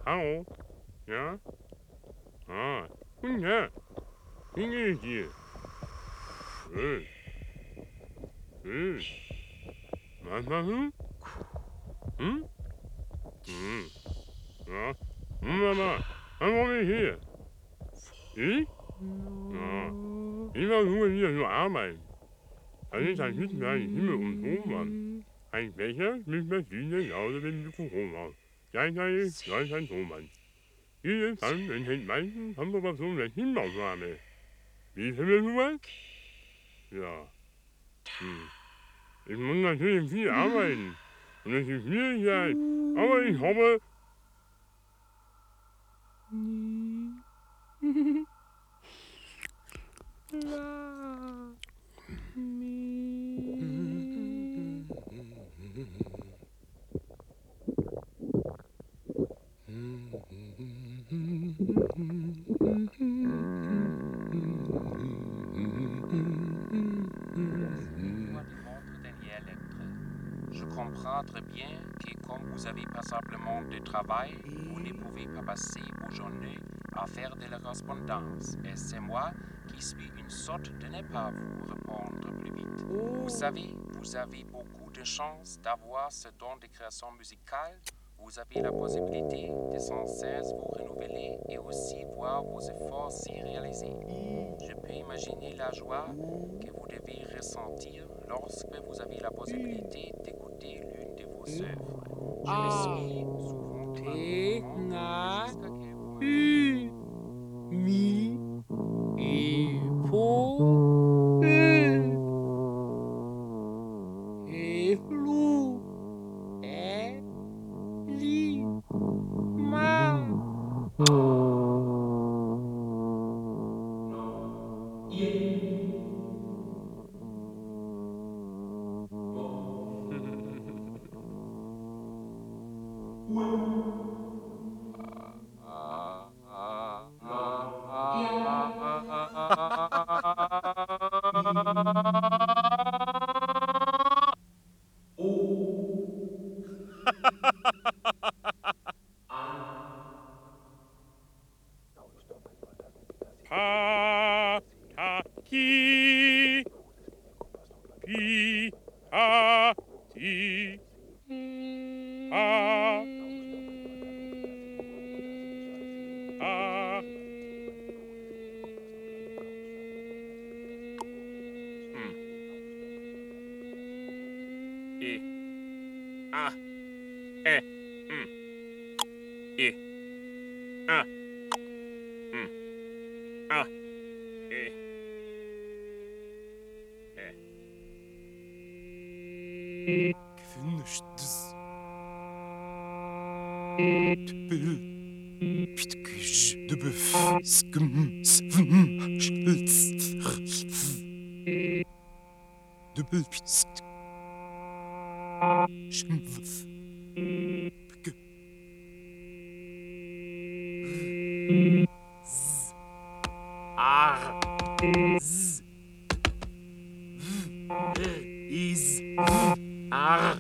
Hallo? Ja? Ah, guten Tag. Wie geht es dir? Schön. Schön. Was machst du? Hm? Hm. Ja. Wunderbar. Was wollen wir hier? Ich? Ja. Ich versuche hier zu arbeiten. Das ist ein bisschen ein Himmel und Tonmann. Ein Becher mit verschiedenen lautenden Mikrofonen aus. Gleichzeitig läuft ein Tonmann. Diese Band enthält meistens Konfirmation der Stimmaufnahme. Wie finden du was? Ja. Ich muss natürlich viel arbeiten. Und es ist Schwierigkeit. Aber ich hoffe. Je comprends très bien que comme vous avez passablement de travail, vous ne pouvez pas passer vos journées à faire de la correspondance. Et c'est moi qui suis une sorte de ne pas vous répondre plus vite. Vous savez, vous avez beaucoup de chance d'avoir ce don de création musicale. Vous avez la possibilité de sans cesse vous renouveler et aussi voir vos efforts s'y réaliser. Je peux imaginer la joie que vous devez ressentir lorsque vous avez la possibilité d'écouter l'une de vos œuvres. Je me suis souvent demandé jusqu'à quel Pa, ta, ki. Pi, ta, ti. Pa. Ta. E. A. E. E. A. A. E. Kvinnushtiz. Tbel. Pitküş. Duböf. Skım. Svım. Schilz. Dubel. Pitsk. Schimpf. Picke. Z. Ar. Z. Iz. Ar.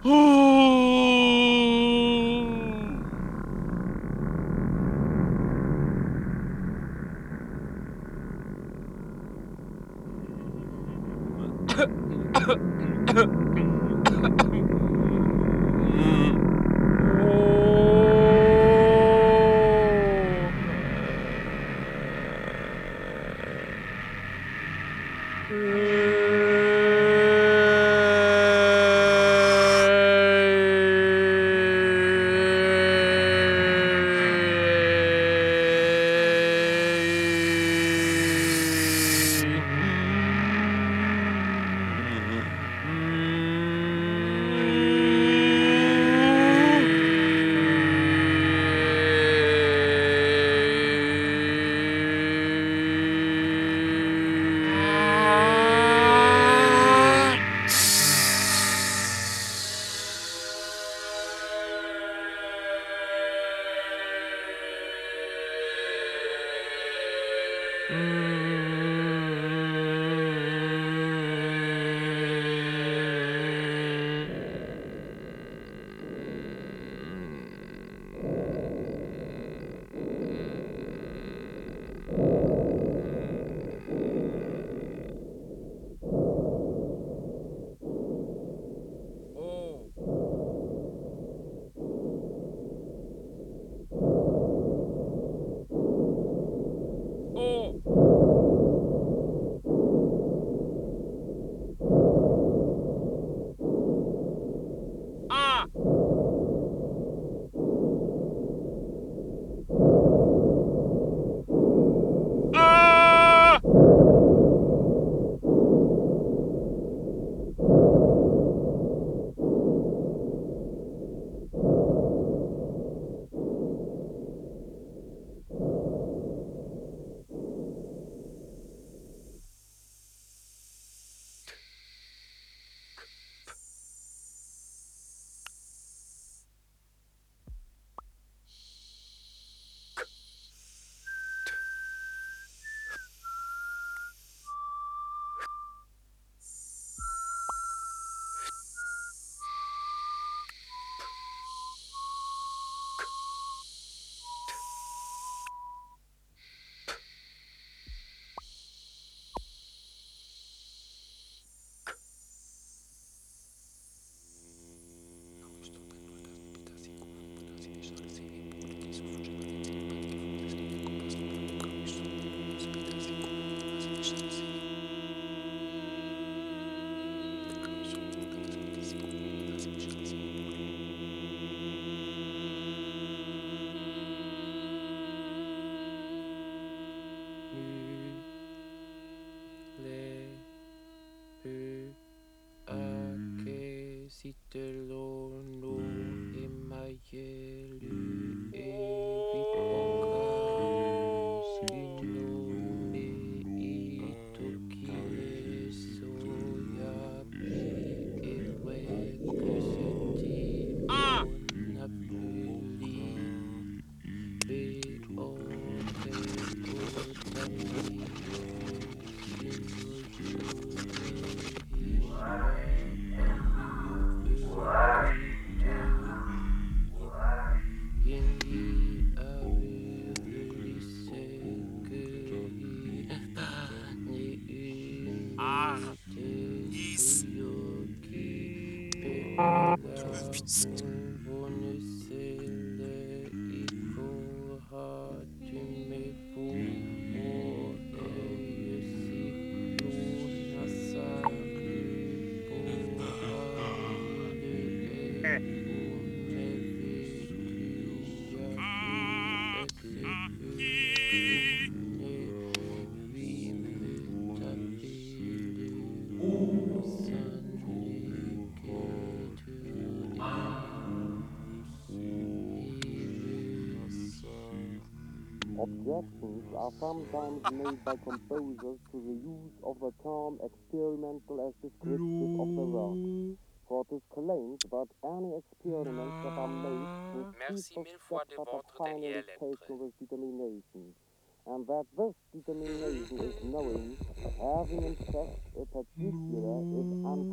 Objections are sometimes made by composers to the use of the term experimental as descriptive of the work. For it is claimed that any experiments that are made with Merci peaceful mille fois de steps that are votre finally dernière lettre. taken with determination, and that this determination is knowing, having in fact a particular, if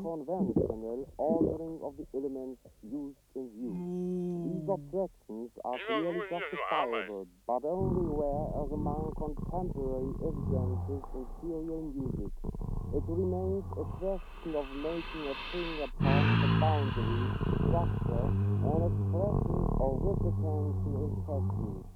conventional ordering of the elements used in view. These objections are clearly justifiable, but only where, as among contemporary evidences in serial music, it remains a question of making a thing upon the boundary, structure, and expression of which attention is technique.